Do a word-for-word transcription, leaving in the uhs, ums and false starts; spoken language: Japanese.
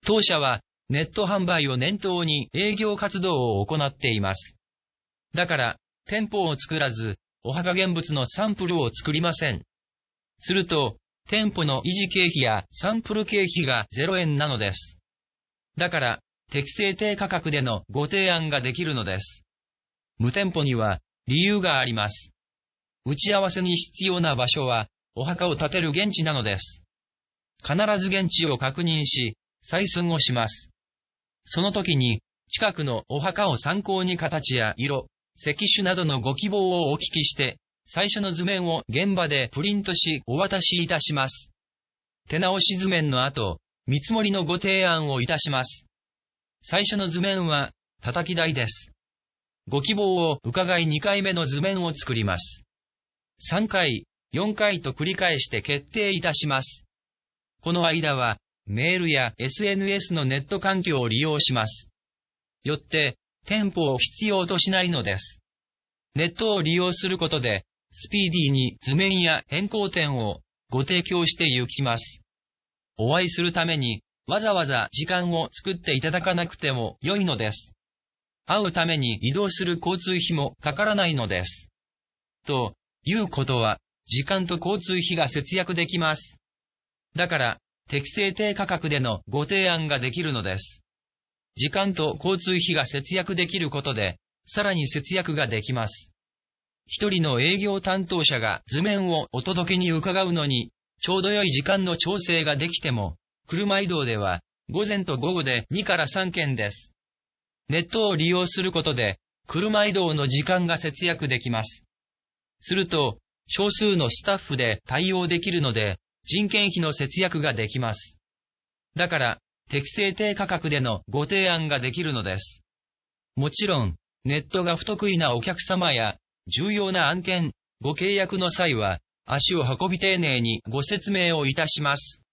当社はネット販売を念頭に営業活動を行っています。だから、店舗を作らず、お墓現物のサンプルを作りません。すると、店舗の維持経費やサンプル経費がゼロえんなのです。だから、適正低価格でのご提案ができるのです。無店舗には理由があります。打ち合わせに必要な場所は、お墓を建てる現地なのです。必ず現地を確認し、採寸をします。その時に、近くのお墓を参考に形や色、石種などのご希望をお聞きして、最初の図面を現場でプリントしお渡しいたします。手直し図面の後、見積もりのご提案をいたします。最初の図面は、叩き台です。ご希望を伺いにかいめの図面を作ります。さんかい、よんかいと繰り返して決定いたします。この間は、メールや エスエヌエス のネット環境を利用します。よって、店舗を必要としないのです。ネットを利用することで、スピーディーに図面や変更点をご提供してゆきます。お会いするために、わざわざ時間を作っていただかなくても良いのです。会うために移動する交通費もかからないのです。ということは、時間と交通費が節約できます。だから、適正低価格でのご提案ができるのです。時間と交通費が節約できることで、さらに節約ができます。一人の営業担当者が図面をお届けに伺うのに、ちょうど良い時間の調整ができても、車移動では、午前と午後でにからさんけんです。ネットを利用することで、車移動の時間が節約できます。すると、少数のスタッフで対応できるので、人件費の節約ができます。だから、適正低価格でのご提案ができるのです。もちろん、ネットが不得意なお客様や、重要な案件、ご契約の際は、足を運び丁寧にご説明をいたします。